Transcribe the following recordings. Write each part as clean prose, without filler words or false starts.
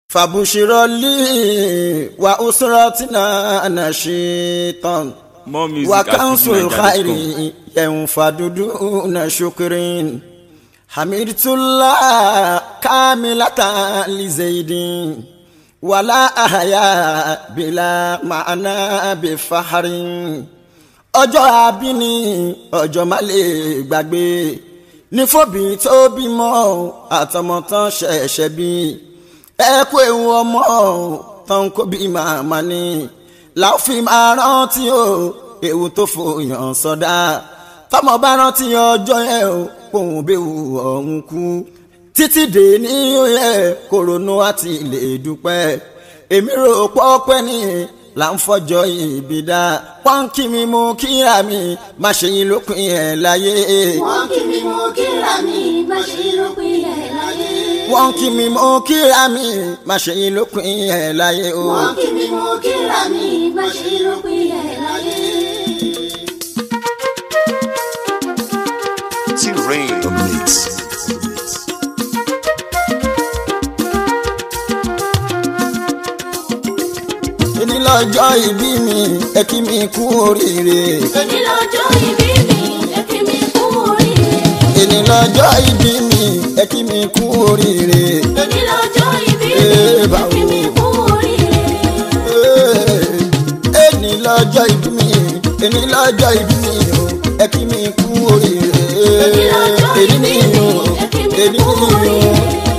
فبشر لي وأسرتنا نشيطا وكنس الخير ينفد دون شكر حمدت الله كاملة لزيد ولا أحيا بلا معنى بفحر ọjọ́ abíní ọjọ́ má lè gbàgbé ní fòbí tó bímọ àtọmọ tán ṣẹ̀ṣẹ̀ bí ẹ kú ewu ọmọ tán kó bí màmá ni láòfin máa rántí o ewu tó fòyàn sọdá tọmọ bá rántí ọjọ́ yẹn o kóhun béwu ọ̀hún kú títí dé ní oyè kòrónú àti lè dúpẹ́ èmi rò pọ́pẹ́ ní là ń fọjọ́ ìbí dá wọ́n kí mi mú kíra mi má ṣe yín lópin ẹ̀ láyé. wọ́n kí mi mú kíra mi má ṣe yín lópin ẹ̀ láyé. wọ́n kí mi mú kíra mi má ṣe yín lópin ẹ̀ láyé o. wọ́n kí mi mú kíra mi má ṣe yín lópin ẹ̀ láyé. T-Rain the mix. Èní lọ́jọ́ ìbí mi ẹ kí mi kú oríire. Èní lọ́jọ́ ìbí mi ẹ kí mi kú oríire. Èní lọ́jọ́ ìbí mi ẹ kí mi kú oríire. Èní lọ́jọ́ ìbí mi ẹ kí mi kú oríire. Èní lọ́jọ́ ìbí mi èní lọ́jọ́ ìbí mi o ẹ kí mi kú oríire. Èní lọ́jọ́ ìbí mi ẹ kí mi kú oríire.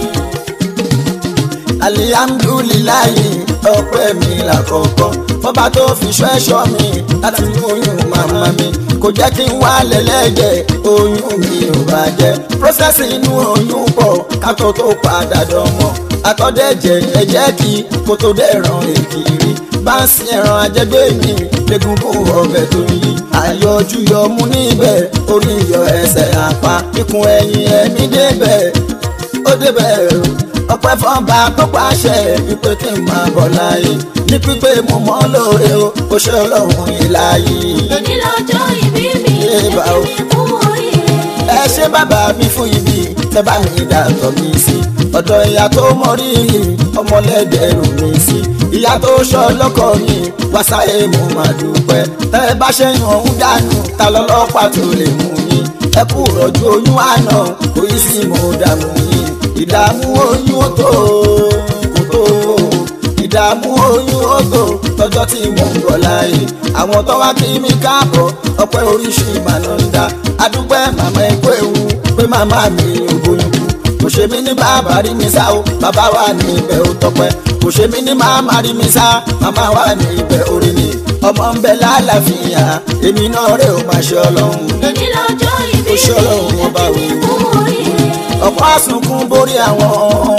Alihamdulilayi ọpẹ́ mi làkọ́kọ́ fọba tó fi ṣọ́ ẹ̀ṣọ́ mi láti mú oyún màmá mi kò jẹ́ kí n wá lẹ́lẹ́jẹ̀ oyún mi ò bàjẹ́ prọ́sẹ̀sì inú oyún pọ̀ kátó tó padà dánmọ́ àtọ́dẹ̀jẹ̀ ẹ̀jẹ̀ kí kó tó dẹ̀ràn èkìrí bá ń sin ẹran ajẹgbẹ́ mi lẹ́gùnkùn ọbẹ̀ tó yí àyọjú yọ mú níbẹ̀ orí yọ ẹsẹ̀ àpá ikùn ẹ̀yìn ẹ̀mí débẹ̀ ó débẹ̀ ọpẹ́ fọba tó pàṣẹ wípé kí n máa bọ̀ láyé ní pípé mo mọ̀ lóore o ó ṣe Ọlọ́run ìláyé. Èní lọ́jọ́ ìbí mi ẹ kí mi kú oríire. ẹ ṣé bàbá mi fún ibi tẹ́ bá mi dàtọ̀ mi sí ọ̀dọ̀ ìyá tó mọ rírì ọmọlẹ́dẹ̀ẹ́rù mi sí ìyá tó ṣọ́ lọ́kọ mi wáṣáyé mo máa dúpẹ́ tẹ́ bá ṣẹ́yìn ọ̀hún dànù ta lọ́lọ́pàá tó lè mú yín ẹ kú rọ̀jú oyún àná kò yí sí mo dààmú yín ìdààmú oyún ó tó kò tó ìdààmú oyún ó tó tọjọ́ tí mo ń bọ̀ láyé àwọn tó wá kí mi káàbọ̀ ọpẹ́ oríṣi ìbànú ń dá adúpẹ́ màmá ẹ̀kọ́ ewu pé màmá mi ò bóyún kú kò ṣe mí ní bàbá rí mi sá o bàbá wà ní ibẹ̀ ó tọpẹ́ kò ṣe mí ní màmá rí mi sá màmá wà ní ibẹ̀ orí ni ọmọ ń bẹ lálàáfíà èmi náà rẹ̀ ò máa ṣe Ọlọ́run. Èní lọ́jọ́ ìbí mi ó ṣe Ọlọ́run ẹ ọba kí mi kú oríire. ọ̀pọ̀ àsunkún borí àwọn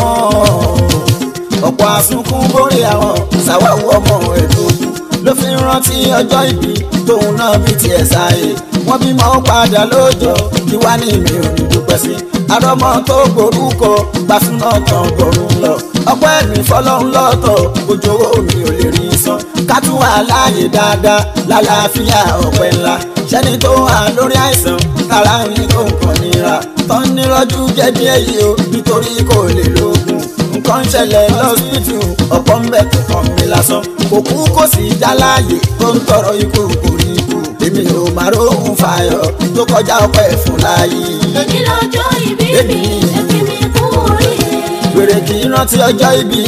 ọ̀pọ̀ àsunkún borí àwọn ṣàwáwú ọmọ ètò ló fi rántí ọjọ́ ìbí tóun náà bí tiẹ̀ sáyé wọ́n bímọ padà lóòjọ́ kí wá ní mi ò ní dúpẹ́ sí àrọ́mọ tó gborúkọ gbàsúná tán gbọ̀rún lọ ọpẹ́ mi fọlọ́run lọ́tọ̀ ojúwó mi ò lè rí san kátúwà láàyè dáadáa lálàáfíà ọpẹ́ ńlá ṣẹ́ni tó wà lórí àìsàn tara ń rí tó nǹkan nira tán nírọ́jú jẹ́ bí èyí o nítorí kò lè lóògùn nǹkan ń ṣẹlẹ̀ lọ́sibítù ọ̀pọ̀ ń bẹ̀ tó kàn mí lásán kò kú kò sí já láàyè tó ń tọrọ ikú kò rí ikú èmi ò máa róhùn fàyọ̀ tó kọjá ọpẹ́ fún láàyè. Èní lọ́jọ́ ìbí mi ẹ kí mi kú oríire. wèrè kì í rántí ọjọ́ ìbí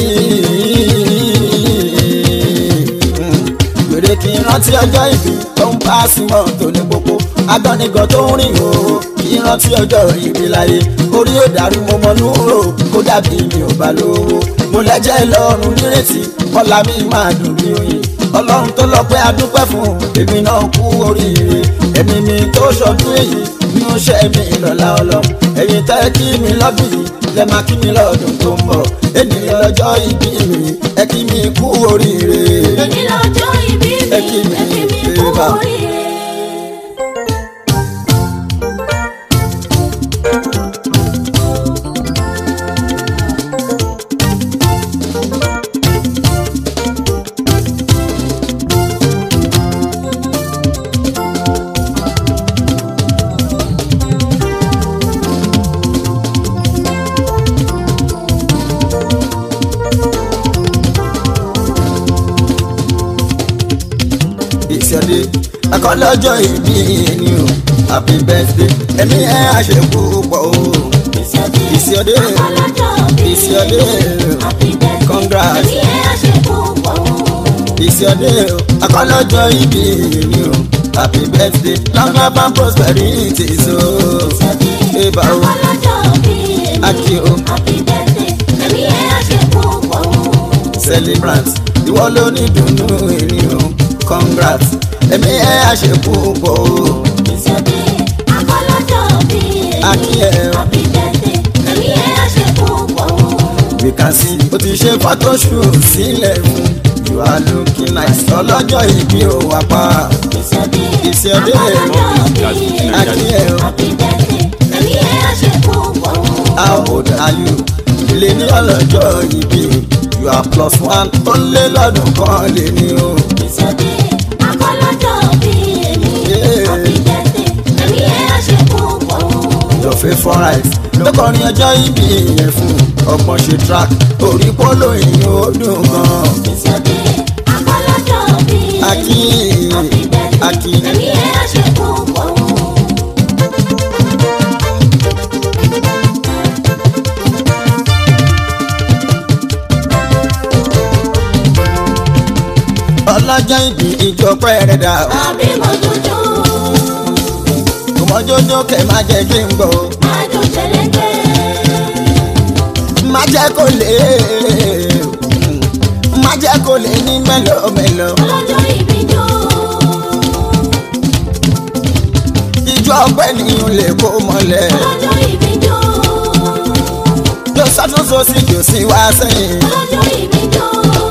wèrè kì í rántí ọjọ́ ìbí tó ń bá símọ́ tó ní gbogbo agbọ́nigàn tó ń rìn o kì í rántí ọjọ́ ìbí láyé orí ò dàrú mo mọ núrò kó dàbí mi ò bá lówó mo lẹ́jẹ̀ lọ́rùn nírètí ọ̀la mi máa dùn bí oyin Ọlọ́run tó lọ́pẹ́ adúpẹ́ fún èmi náà kú oríire èmi mi tó ṣọdún èyí ní ó ṣe mi lọ́la Ọlọ́run ẹ̀yin tẹ́ kí mi lọ́dún yìí lẹ́ máa kí mi lọ́dún tó ń bọ̀ èmi lọ́jọ́ ìbí mi ẹ kí mi kú oríire. Èní lọ́jọ́ ìbí mi ẹ kí mi kú oríire. akọ́lọ́jọ́ ìbí ni o happy birthday ẹ̀mí ẹ̀ àṣekú pọ̀ o. It's your day, it's your day, congrats. It's your day, akọ́lọ́jọ́ ìbí ni o happy birthday long life and prosperity so. Eba o aki o celebrant ìwọ ló ní dùnnú ìní o congrats ẹ̀mí ẹ̀ àṣekú pọ̀ o. Aki ẹ̀ o. We can see o ti ṣe photoshoot sílẹ̀ fún you are looking nice ọlọ́jọ́ ìbí o wà pa. It's your day Aki ẹ̀ o. How old are you? Lè ní ọlọ́jọ́ ìbí you are +1 ó lé lọ́dún kan lè ní o. Your favourite ló kọrin ọjọ́ ìbí yẹn fún ọgbọ́n ṣe track orí polo ìyìn ó dùn gan. Aki Aki. Ọlọ́jọ́ ìbí ìjọ pẹ́ẹ́rẹ́ dà o. Àbí mọ̀jọ́jọ́. Mọ̀jọ́jọ́ kẹ̀ má jẹ́ kí n gbọ́. Májò jẹ̀lẹ́kẹ̀. Má jẹ́ kó lè má jẹ́ kó lè ní mẹ́lọ́mẹ́lọ́. Ọlọ́jọ́ ìbí jọ. Ìjọ ọpẹ́ ni o lè kó mọ́lẹ̀. Ọlọ́jọ́ ìbí jọ. Yóò ṣàtúnṣe sí jò sí wá sẹ́yìn. Ọlọ́jọ́ ìbí jọ.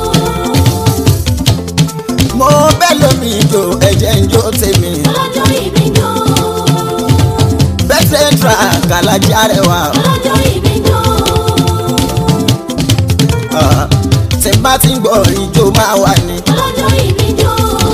Mo bẹ́ lómi ìjò ẹ̀jẹ̀ ń jó tèmi. Ọlọ́jọ́ ìbí jọ. Bẹ́sẹ̀ tra kàlájà rẹwà. Ọlọ́jọ́ ìbí jọ. Tí n bá ti ń gbọ́ ìjó máa wà ní. Ọlọ́jọ́ ìbí jọ.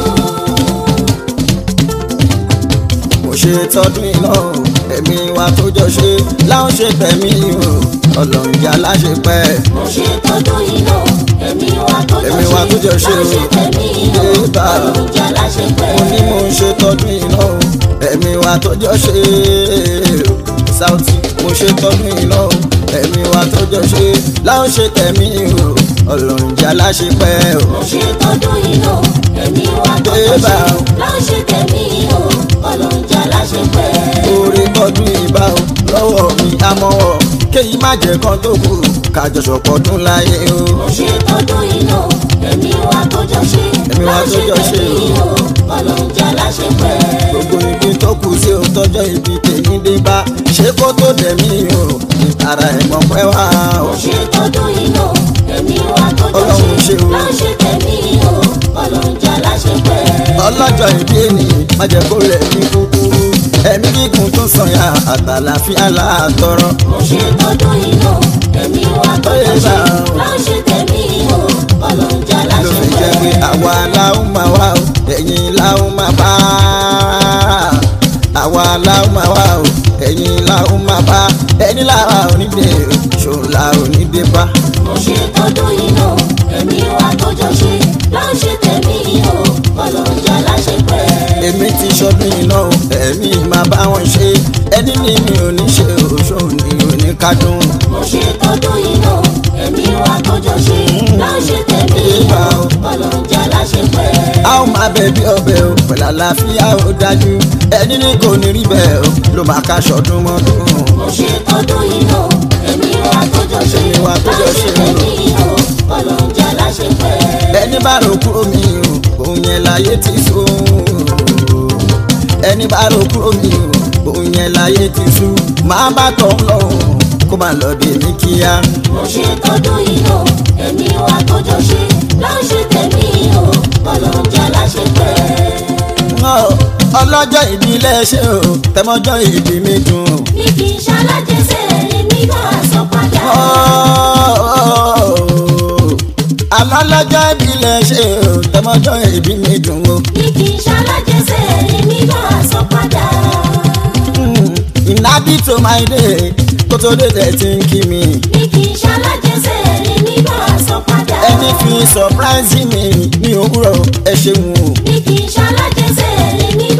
Mo ṣe tọdún iná o ẹ̀mí wa tó jọ ṣe láwọn ṣe tẹ̀mí o ọlọ́run jà láṣẹ pẹ́. Mo ṣe tọdún iná ẹ̀mí wa tó jọ ṣe o tẹ̀mí o ọlọ́run jà láṣẹ pẹ́. Mo ní mo ń ṣe tọdún iná o ẹ̀mí wa tó jọ ṣe Saoty. Mo ṣe tọdún iná o ẹ̀mí wa tó jọ ṣe láwọn ṣe tẹ̀mí o ọlọ́run jà láṣẹ pẹ́ o. Mo ṣe tọdún iná ẹ̀mí wa tó jọ ṣe láwọn ṣe tẹ̀mí o ọlọ́run jà láṣẹ pẹ́. Orí tọdún ìbá o lọ́wọ́ mi àmọ́wọ́ kéyìí má jẹ́ kan tó kù kájọ ṣọ̀pọ̀dún láyé o. Mo ṣe tọdún iná ẹ̀mí wa tó jọ ṣe láwọn ṣe tẹ̀mí o ọlọ́run jà láṣẹ pẹ́. Gbogbo ibi tó kù sí o tọ́jọ́ ibi tèmi dé bá ṣé kó tó dẹ̀mí o ara ẹ̀gbọ́n pẹ́ wá o. Mo ṣe tọdún iná ẹ̀mí wa tó jọ ṣe láwọn ṣe tẹ̀mí o ọlọ́run jà láṣẹ pẹ́. Ọlọ́jọ́ ìbí ènì má jẹ́ kó rẹ̀ ní kúkúrú ẹ̀mí gígùn tó sànyà àtàlàfíà láàtọrọ. Mo ṣe tọdún iná ẹ̀mí wa tó jọ ṣe láwọn ṣe tẹ̀mí o ọlọ́run jà ló láṣẹ fi jẹ́ pé pẹ́. àwa láwọn máa wá o ẹ̀yin láwọn máa bá àwa láwọn máa wá o ẹ̀yin láwọn máa bá ẹni láwa onídé ṣòlá onídé bá. Mo ṣe tọdún iná ẹ̀mí wa tó jọ ṣe láwọn ṣe tẹ̀mí o ọlọ́run jà láṣẹ pẹ́. Èmi ti ṣọdún iná o ẹ̀mí máa bá wọn ṣe ẹni ní mi ò ní ṣe òṣò ní oníkádùn. Mo ṣe tọdún iná ẹ̀mí wa tó jọ ṣe láwọn ṣe tẹ̀mí o ọlọ́run jà láṣẹ pẹ́. A ó máa bẹ bí ọbẹ̀ o pẹ̀lú àlàáfíà ó dájú ẹni ní kò ní rí bẹ́ẹ̀ o ló máa ká ṣọdún mọ́dún. Mo ṣe tọdún iná ẹ̀mí wa tó jọ ṣe láwọn ṣe tẹ̀mí o ọlọ́run jà láṣẹ pẹ́. Ẹni bá rò kúrò mi o òun yẹn láyé ti sú. Ẹni bá rò kúrò mi o òun yẹn láyé ti sú. Máa bá tọ̀ ń lọ kó máa lọ dé ní kíá. Mo ṣe tọdún iná ẹ̀mí wa tó jọ ṣe láwọn ṣe tẹ̀mí o ọlọ́run jà láṣẹ pẹ́. Ọlọ́jọ́ ìbílẹ̀ ṣe o tẹmọ́jọ́ ìbí mi dùn. Ní kì í ṣalájẹsẹ̀ èmi náà sọ padà. Alọ́lọ́jọ́ ìbílẹ̀ ṣe o tẹmọ́jọ́ ìbí mi dùn o. Ní kì í ṣalájẹsẹ̀ èmi náà sọ padà. Ìnádí tó máa dé kó tó dé tẹ̀ tí ń kí mi. Ní kì í ṣalájẹsẹ̀ èmi náà sọ padà. Ẹni fi surprise mi ní òwúrọ̀ ẹ ṣeun o. Ní kì í ṣalájẹsẹ̀ èmi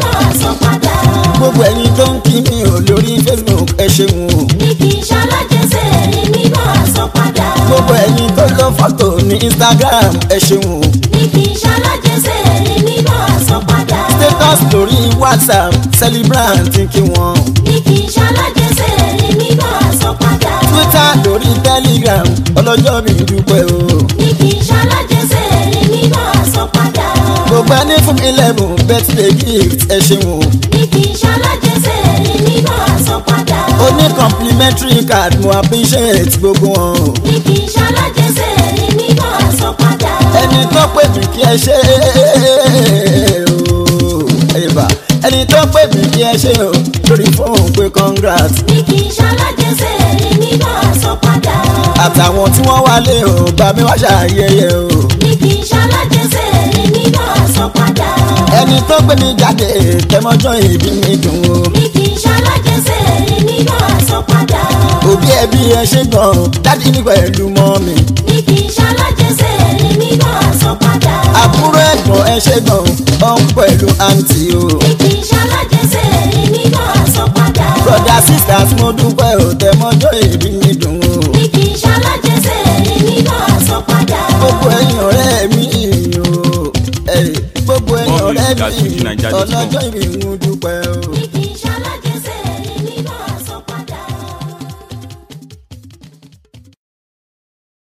gbogbo ẹ̀yin tó ń kí mi ò lórí Facebook ẹ ṣeun o. ní kì í ṣalájẹsẹ̀ èmi náà sọ padà. gbogbo ẹ̀yin tó lọ fọ́tò ní Instagram ẹ ṣeun o. ní kì í ṣalájẹsẹ̀ èmi náà sọ padà. status lórí WhatsApp celebrant kí wọ́n. ní kì í ṣalájẹsẹ̀ èmi náà sọ padà. Twitter lórí Telegram ọlọ́jọ́ mi dúpẹ́ o. ní kì í ṣalájẹsẹ̀ èmi náà sọ padà. gbogbo ẹni fún mi lẹ́bùn birthday gift ẹ ṣeun o. ní kì í ṣalájẹsẹ̀ èmi náà sọ padà. ó ní complimentary card mo appreciate gbogbo wọn o. ní kì í ṣalájẹsẹ̀ èmi náà sọ padà. ẹni tó pè mí kí ẹ ṣe o. ẹ̀bà ẹni tó pè mí kí ẹ ṣe o lórí fóònù pé congrats. ní kì í ṣalájẹsẹ̀ èmi náà sọ padà. àtàwọn tí wọ́n wálé o bá mi wá ṣàyẹyẹ o. ní kì í ṣalájẹsẹ̀ èmi náà sọ padà. ẹni tó gbé mi jáde tẹmọjọ́ ìbí mi dùn o. ní kì í ṣalájẹsẹ̀ èmi náà sọ padà. òbí ẹbí ẹ ṣe gan dádì mi pẹ̀lú mọ́ mi. ní kì í ṣalájẹsẹ̀ èmi náà sọ padà. àbúrò ẹ̀gbọ́n ẹ ṣe gan ọ̀n pẹ̀lú àǹtí o. ní kì í ṣalájẹsẹ̀ èmi náà sọ padà. broda sisters mo dúpẹ́ o tẹmọjọ́ ìbí mi dùn o. ní kì í ṣalájẹsẹ̀ èmi náà sọ padà. gbogbo ẹ̀yin ọ̀rẹ́ mi o. gbogbo ẹ̀yin ọ̀rẹ́ mi ọlọ́jọ́ ìbí ń dúpẹ́ o.